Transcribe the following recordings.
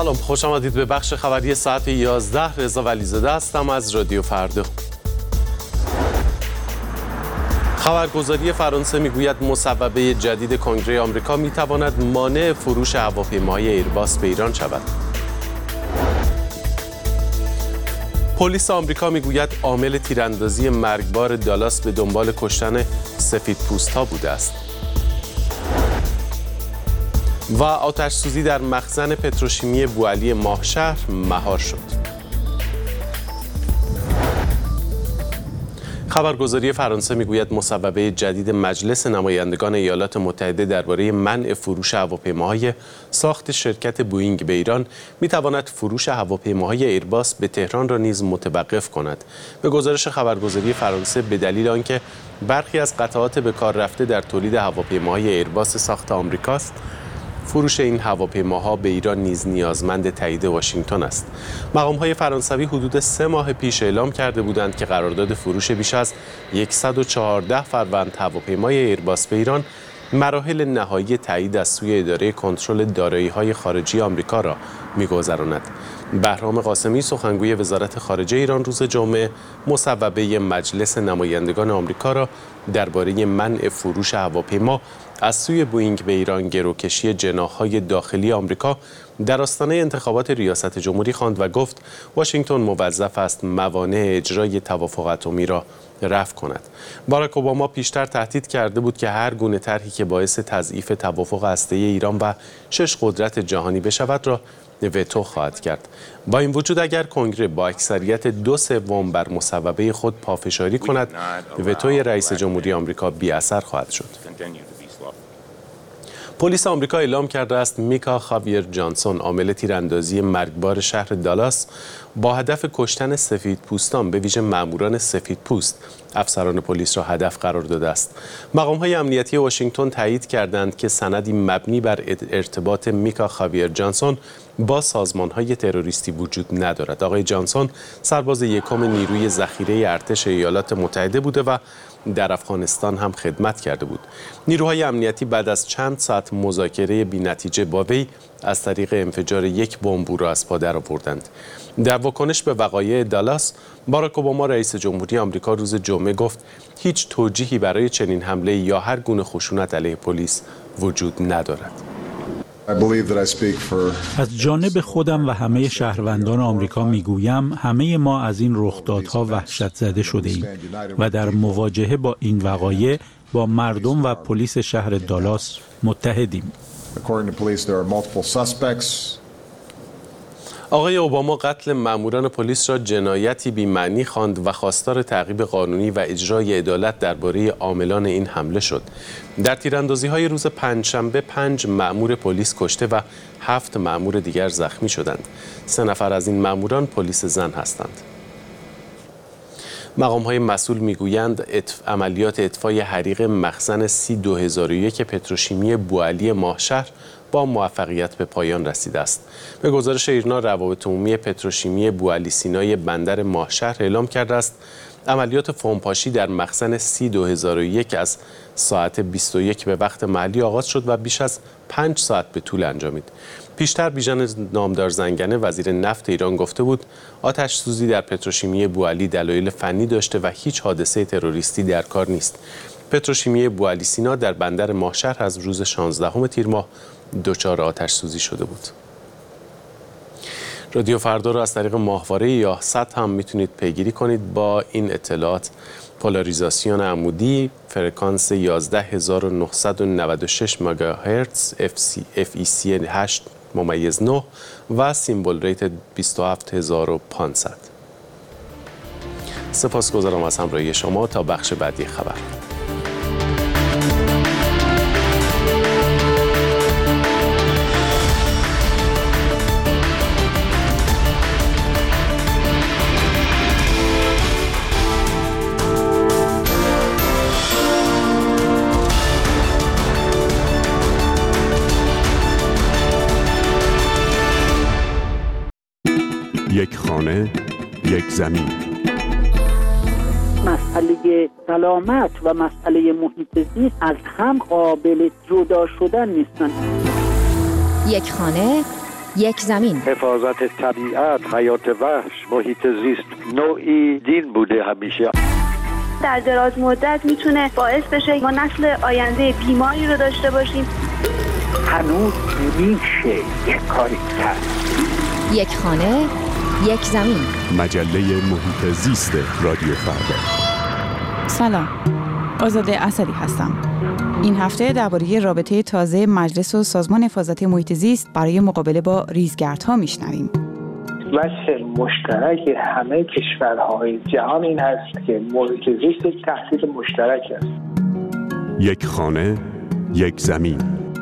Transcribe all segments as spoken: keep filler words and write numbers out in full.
سلام، خوش آمدید به بخش خبری ساعت یازده. رضا ولیزاده هستم از رادیو فردا. خبرگزاری فرانسه میگوید مصوبه جدید کنگره آمریکا میتواند مانع فروش هواپیماهای ایرباس به ایران شود. پلیس آمریکا میگوید عامل تیراندازی مرگبار دالاس به دنبال کشتن سفیدپوست‌ها بوده است. و آتش سوزی در مخزن پتروشیمی بوعلی ماهشهر مهار شد. خبرگزاری فرانسه میگوید مصوبه جدید مجلس نمایندگان ایالات متحده درباره منع فروش هواپیماهای ساخت شرکت بوئینگ به ایران میتواند فروش هواپیماهای ایرباس به تهران را نیز متوقف کند. به گزارش خبرگزاری فرانسه به دلیل آنکه برخی از قطعات به کار رفته در تولید هواپیماهای ایرباس ساخت آمریکاست، فروش این هواپیماها به ایران نیز نیازمند تایید واشنگتن است. مقام‌های فرانسوی حدود سه ماه پیش اعلام کرده بودند که قرارداد فروش بیش از صد و چهارده فروند هواپیمای ایرباس به ایران مراحل نهایی تایید از سوی اداره کنترل دارایی‌های خارجی آمریکا را می‌گذراند. بهرام قاسمی سخنگوی وزارت خارجه ایران روز جمعه مصوبه مجلس نمایندگان آمریکا را درباره منع فروش هواپیما از سوی بوئینگ به ایران گروکشی جناح‌های داخلی آمریکا در آستانه انتخابات ریاست جمهوری خواند و گفت واشنگتن موظف است موانع اجرای توافق اتمی را رفع کند. باراک اوباما پیشتر تهدید کرده بود که هر گونه طرحی که باعث تضعیف توافق هسته‌ای ایران و شش قدرت جهانی بشود را وتو خواهد کرد. با این وجود اگر کنگره با اکثریت دو سوم بر مصوبه خود پافشاری کند، وتوی رئیس جمهوری آمریکا بی اثر خواهد شد. پلیس آمریکا اعلام کرده است میکا خاویر جانسون، عامل تیراندازی مرگبار شهر دالاس با هدف کشتن سفیدپوستان به ویژه ماموران سفیدپوست، افسران پلیس را هدف قرار داده است. مقام‌های امنیتی واشنگتن تایید کردند که سندی مبنی بر ارتباط میکا خاویر جانسون با سازمان‌های تروریستی وجود ندارد. آقای جانسون سرباز یکم نیروی ذخیره ارتش ایالات متحده بوده و در افغانستان هم خدمت کرده بود. نیروهای امنیتی بعد از چند ساعت مذاکره بی‌نتیجه با وی از طریق انفجار یک بمب او را از پا درآوردند. در واکنش به وقایع دالاس، باراک اوباما رئیس جمهوری آمریکا روز جمعه گفت هیچ توجیهی برای چنین حمله یا هر گونه خشونت علیه پلیس وجود ندارد. از جانب خودم و همه شهروندان آمریکا میگویم همه ما از این رخدادها وحشت زده شده ایم و در مواجهه با این وقایع با مردم و پلیس شهر دالاس متحدیم. آقای اوباما قتل ماموران پلیس را جنایتی بی‌معنی خواند و خواستار تعقیب قانونی و اجرای عدالت درباره عاملان این حمله شد. در تیراندازی‌های روز پنجشنبه پنج مأمور پلیس کشته و هفت مأمور دیگر زخمی شدند. سه نفر از این مأموران پلیس زن هستند. مقام‌های مسئول میگویند اطف... عملیات اطفای حریق مخزن سی دو هزار و یک پتروشیمی بوعلی ماهشهر با موفقیت به پایان رسیده است. به گزارش ایرنا، روابط عمومی پتروشیمی بوعلی سینای بندر ماهشهر اعلام کرده است عملیات فومپاشی در مخزن سی دو هزار و یک از ساعت بیست و یک به وقت محلی آغاز شد و بیش از پنج ساعت به طول انجامید. پیشتر بیژن نامدار زنگنه وزیر نفت ایران گفته بود آتش سوزی در پتروشیمی بوعلی دلایل فنی داشته و هیچ حادثه تروریستی در کار نیست. پتروشیمی بوعلی سینا در بندر ماهشهر از روز شانزدهم تیر ماه دچار آتش سوزی شده بود. رادیو فردا را از طریق ماهواره یا سات هم میتونید پیگیری کنید. با این اطلاعات پولاریزاسیون عمودی فرکانس یازده هزار و نهصد و نود و شش مگاهرتز اف ای سی هشت ممیز نه و سیمبل ریت بیست و هفت هزار و پانصد. سپاسگزارم از همراهی شما. تا بخش بعدی خبر. یک خانه، یک زمین. مسئله سلامت و مسئله محیط زیست از هم قابل جدا شدن نیستن. یک خانه، یک زمین. حفاظت طبیعت، حیات وحش، محیط زیست نوعی دین بوده همیشه. در دراز مدت میتونه باعث بشه ما نسل آینده بیماری رو داشته باشیم. هنوز میشه یک کاری کرد. یک خانه، یک زمین. مجله محیط زیست رادیو فردا. سلام، آزاده اسدی هستم. این هفته درباره رابطه تازه مجلس و سازمان حفاظت محیط زیست برای مقابله با ریزگردها میشنویم. وجه مشترک همه کشورهای جهان این هست که محیط زیست یک تهدید مشترک است. یک خانه، یک زمین.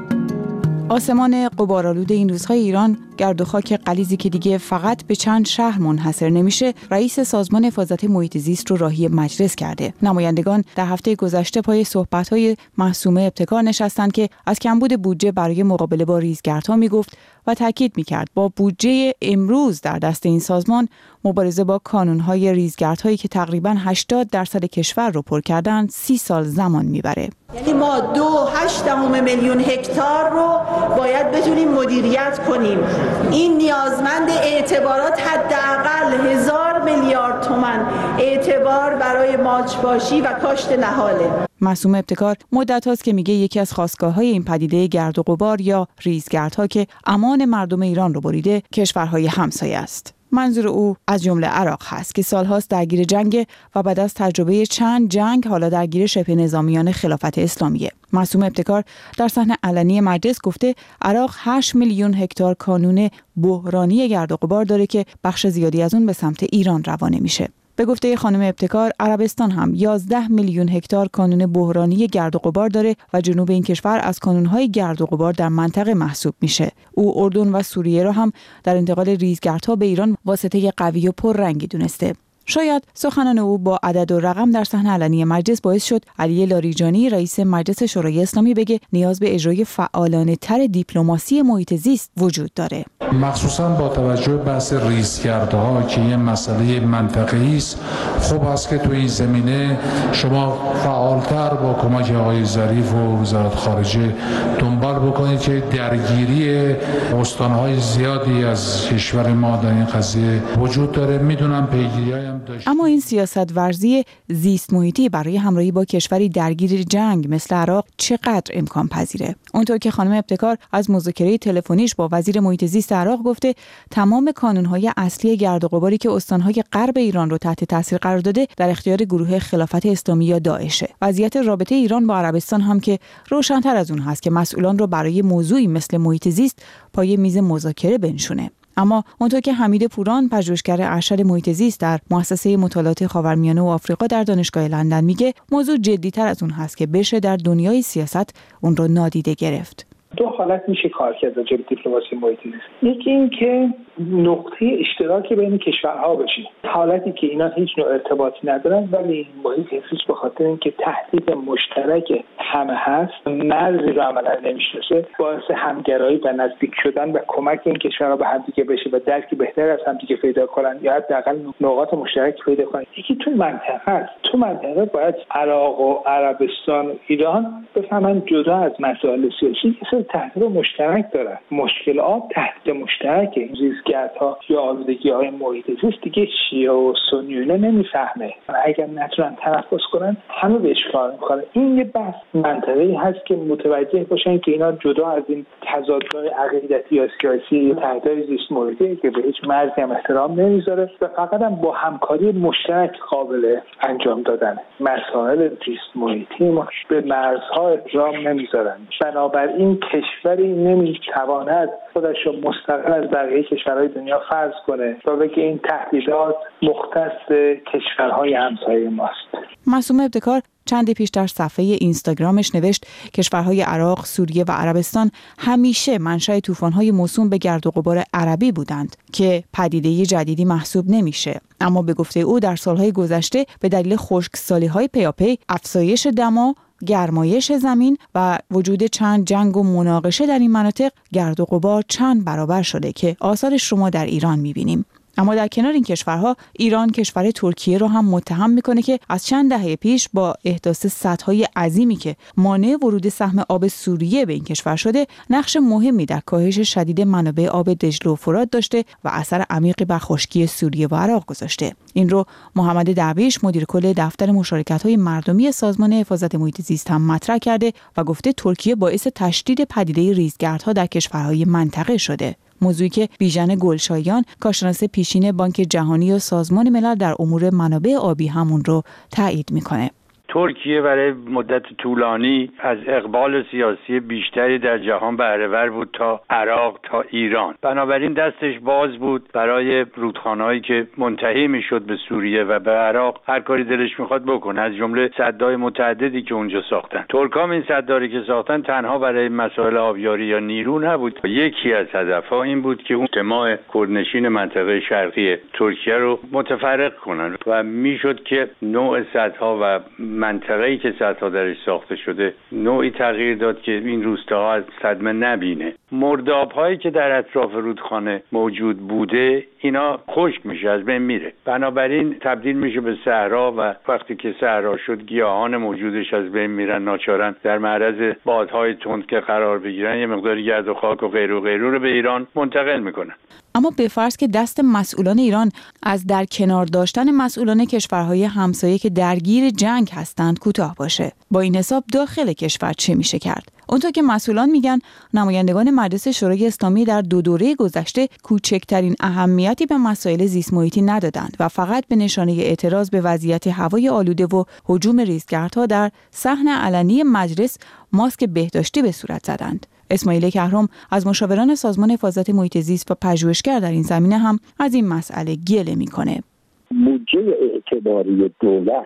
آسمان غبارآلود این روزهای ایران، گرد و خاک غلیظی که دیگه فقط به چند شهر منحصر نمیشه، رئیس سازمان حفاظت محیط زیست رو راهی مجلس کرده. نمایندگان در هفته گذشته پای صحبت‌های معصومه ابتکار نشستند که از کمبود بودجه برای مقابله با ریزگردها میگفت و تاکید میکرد با بودجه امروز در دست این سازمان مبارزه با کانون‌های ریزگردهایی که تقریباً هشتاد درصد کشور رو پر کردن سی سال زمان میبره. یعنی ما دو هشت دهم میلیون هکتار رو باید بتونیم مدیریت کنیم. این نیازمند اعتبارات حداقل هزار میلیارد تومان اعتبار برای ماچ‌باشی و کاشت نهاله. معصومه ابتکار مدت هاست که میگه یکی از خاستگاه‌های این پدیده گرد و غبار یا ریزگردها که امان مردم ایران رو بریده کشورهای همسایه است. منظور او از جمله عراق هست که سالهاست درگیر جنگ و بعد از تجربه چند جنگ حالا درگیر شبه نظامیان خلافت اسلامیه. معصومه ابتکار در صحنه علنی مجلس گفته عراق هشت میلیون هکتار کانون بحرانی گرد و غبار داره که بخش زیادی از اون به سمت ایران روانه میشه. به گفته خانم ابتکار، عربستان هم یازده میلیون هکتار کانون بحرانی گرد و غبار داره و جنوب این کشور از کانون‌های گرد و غبار در منطقه محسوب میشه. او اردن و سوریه را هم در انتقال ریزگردها به ایران واسطه قوی و پررنگی دونسته. شاید سخنان او با عدد و رقم در صحنه علنی مجلس باعث شد علی لاریجانی رئیس مجلس شورای اسلامی بگه نیاز به اجرای فعالانه تر دیپلماسی محیط زیست وجود داره. مخصوصا با توجه به بحث ریزگردها که یه مسئله منطقه‌ای است، خوب است که تو این زمینه شما فعالتر با کمک آقای ظریف و وزارت خارجه دنبال بکنید که درگیری استان‌های زیادی از کشور ما در این قضیه وجود داره. میدونم پیگیری‌های اما این سیاست ورزی زیست محیطی برای همراهی با کشوری درگیر جنگ مثل عراق چقدر امکان پذیره؟ اونطور که خانم ابتکار از مذاکره تلفنیش با وزیر محیط زیست عراق گفته تمام کانون‌های اصلی گرد و غباری که استان‌های غرب ایران رو تحت تاثیر قرار داده در اختیار گروه خلافت اسلامی یا داعشه. وضعیت رابطه ایران با عربستان هم که روشن‌تر از اون هست که مسئولان رو برای موضوعی مثل محیط زیست پای میز مذاکره بنشونه. اما اونطور که حمید پوران پژوهشگر ارشد محیط زیست در مؤسسه مطالعات خاورمیانه و آفریقا در دانشگاه لندن میگه موضوع جدی‌تر از اون هست که بشه در دنیای سیاست اون رو نادیده گرفت. دو حالت میشه کار کرد راجع به دیپلماسی محیط زیست. یکی این که نقطه اشتراکی بین کشورها بشه، حالتی که اینا هیچ نوع ارتباطی ندارن ولی این محیط زیست به خاطر اینکه تهدید مشترک همه هست، مرزی رو عملا نمیشناسه، باعث همگرایی و نزدیک شدن و کمک این کشورها به همدیگه بشه و درکی بهتر از همدیگه پیدا کنن یا حداقل نقاط مشترک پیدا کنن. یکی تو منطقه است. تو منطقه باید عراق و عربستان و ایران بفهمن جدا از مسائل سیاسی که تهدید مشترک دارن. مشکل آب تهدید مشترکه. ریزگردها یا آلودگی‌های محیط زیست دیگه شیعه و سنیونه نمیفهمه. اگر نتونن تنفس کنن همه بهش کار میکنن. این یه بحث منطقه‌ای هست که متوجه باشن که اینا جدا از این تضادهای عقیدتی یا سیاسی یا تهدید زیست محیطی که به هیچ مرزی هم احترام نمیذاره و فقط هم با همکاری مشترک قابل انجام دادن. مسائل زیست محیطی ما به مرزها احترام نمیذارن. بنابراین کشوری نمیتواند خودش رو مستقل از بقیه کشورهای دنیا فرض کنه تا بگه این تهدیدات مختص کشورهای همسایه ماست. معصومه ابتکار چندی پیش در صفحه اینستاگرامش نوشت کشورهای عراق، سوریه و عربستان همیشه منشأ طوفان‌های موسوم به گرد و غبار عربی بودند که پدیده جدیدی محسوب نمیشه. اما به گفته او در سالهای گذشته به دلیل خشکسالی‌های پیاپی، افزایش دما، گرمایش زمین و وجود چند جنگ و مناقشه در این مناطق گرد و غبار چند برابر شده که آثارش رو ما در ایران می‌بینیم. اما در کنار این کشورها ایران کشور ترکیه رو هم متهم میکنه که از چند دهه پیش با احداث سدهای عظیمی که مانع ورود سهم آب سوریه به این کشور شده نقش مهمی در کاهش شدید منابع آب دجله و فرات داشته و اثر عمیقی بر خشکی سوریه و عراق گذاشته. این رو محمد درویش مدیر کل دفتر مشارکت‌های مردمی سازمان حفاظت محیط زیست هم مطرح کرده و گفته ترکیه باعث تشدید پدیده ریزگردها در کشورهای منطقه شده. موضوعی که بیژن گلشایان کارشناس پیشین بانک جهانی و سازمان ملل در امور منابع آبی همون رو تایید میکنه. ترکیه برای مدت طولانی از اقبال سیاسی بیشتری در جهان بهره ور بود تا عراق تا ایران. بنابراین دستش باز بود برای رودخانه‌هایی که منتهی میشد به سوریه و به عراق هر کاری دلش میخواد بکنه، از جمله سدهای متعددی که اونجا ساختن. ترکام این سداری که ساختن تنها برای مسائل آبیاری یا نیرو نبود. یکی از هدفها این بود که اون اجتماع کردنشین منطقه شرقی ترکیه رو متفرق کنن و میشد که نوع سدها و منطقه‌ای که سدها درش ساخته شده نوعی تغییر داد که این روستاها از صدمه نبینه. مرداب‌هایی که در اطراف رودخانه موجود بوده اینا خشک میشه، از بین میره، بنابراین تبدیل میشه به صحرا و وقتی که صحرا شد گیاهان موجودش از بین میرن، ناچارن در معرض بادهای تند که قرار بگیرن یه مقدار گرد و خاک و غیر و غیره رو به ایران منتقل میکنن. اما به فرض که دست مسئولان ایران از در کنار داشتن مسئولان کشورهای همسایه که درگیر جنگ هستند کوتاه باشه، با این حساب داخل کشور چه میشه کرد؟ اونطور که مسئولان میگن نمایندگان مجلس شورای اسلامی در دو دوره گذشته کوچکترین اهمیتی به مسائل زیست محیطی ندادند و فقط به نشانه اعتراض به وضعیت هوای آلوده و هجوم ریزگردها در صحن علنی مجلس ماسک بهداشتی به صورت زدند. اسماعیل کهرم از مشاوران سازمان حفاظت محیط زیست و پژوهشگر در این زمینه هم از این مسئله گله میکنه. بودجه اعتباری دولت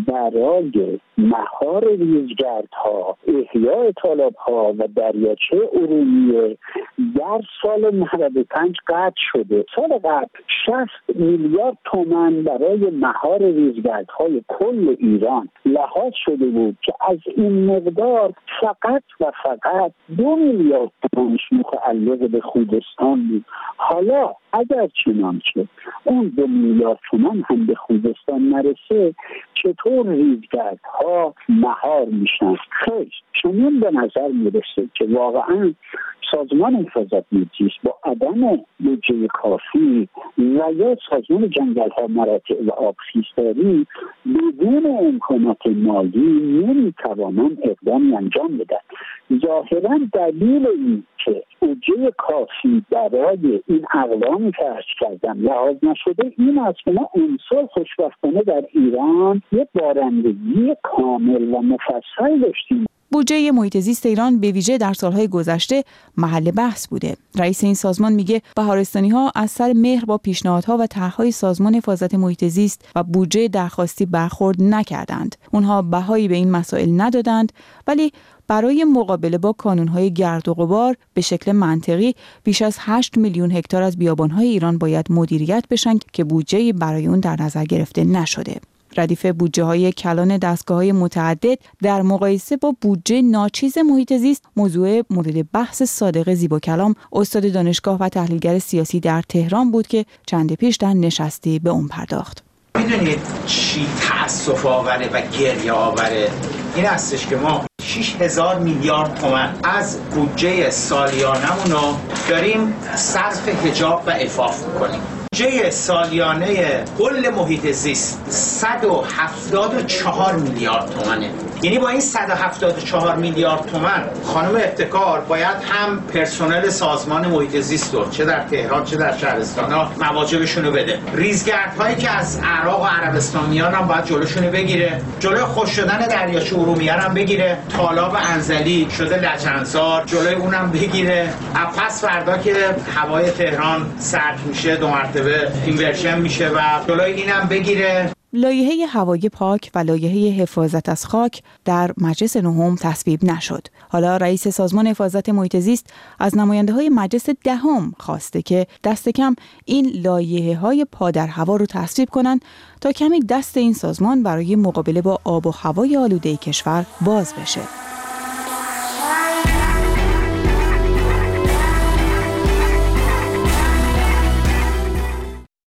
برای مهار ریزگردها، احیاء تالاب‌ها و دریاچه ارومیه در سال نود و پنج قطع شده. سال قبل شصت میلیارد تومان برای مهار ریزگردهای کل ایران لحاظ شده بود که از این مقدار فقط و فقط دو میلیارد تومانش متعلق به خوزستان بود. حالا اگر چنانچه اون دو میلیارد تومان هم به خوزستان نرسه چطور ریزگردها مهار میشن؟ خیلی چنین به نظر میرسه که واقعا سازمان حفاظت محیط زیست با عدم بودجه کافی و یا سازمان جنگل‌ها مراتع و آبخیزداری بدون امکانات مالی نمیتوانند اقدامی انجام بدن. ظاهرا دلیل این که بودجه کافی برای این اقدامی که عرض کردم لحاظ نشده این است که ما امسال خوشبختانه در ایران یک بارندگی کامل و مفصل داشتیم. بودجه محیط زیست ایران به ویژه در سالهای گذشته محل بحث بوده. رئیس این سازمان میگه بهارستانی‌ها از سر مهر با پیشنهادها و طرح‌های سازمان حفاظت محیط زیست و بودجه درخواستی برخورد نکردند. اونها بهایی به این مسائل ندادند، ولی برای مقابله با کانون‌های گرد و غبار به شکل منطقی بیش از هشت میلیون هکتار از بیابان‌های ایران باید مدیریت بشن که بودجه‌ای برای اون در نظر گرفته نشده. ردیف بودجه‌های کلان دستگاه‌های متعدد در مقایسه با بودجه ناچیز محیط زیست موضوع مورد بحث صادق زیباکلام، استاد دانشگاه و تحلیلگر سیاسی در تهران بود که چند پیش در نشستی به اون پرداخت. میدونید چی تأسف آوره و گریه آوره؟ این هستش که ما شش هزار میلیارد تومان از بودجه سالیانمون رو داریم صرف حجاب و عفاف میکنیم. بودجه سالیانه کل محیط زیست صد و هفتاد و چهار میلیارد تومانه. یعنی با این صد و هفتاد و چهار میلیارد تومان خانم ابتکار باید هم پرسنل سازمان محیط زیست رو چه در تهران چه در شهرستان‌ها مواجبشون رو بده. ریزگردهایی که از عراق و عربستان میان هم باید جلوشون رو بگیره. جلوی خشک شدن دریاچه ارومیه هم بگیره. تالاب انزلی شده لجنزار جلوی اونم بگیره. پس فردا که هوای تهران سرد میشه دو مرتبه اینورژن میشه و جلوی اینم بگیره. لایحه هوای پاک و لایحه حفاظت از خاک در مجلس نهم تصویب نشد. حالا رئیس سازمان حفاظت محیط زیست از نماینده‌های مجلس دهم خواسته که دست کم این لایحه‌های پا در هوا رو تصویب کنند تا کمی دست این سازمان برای مقابله با آب و هوای آلوده کشور باز بشه.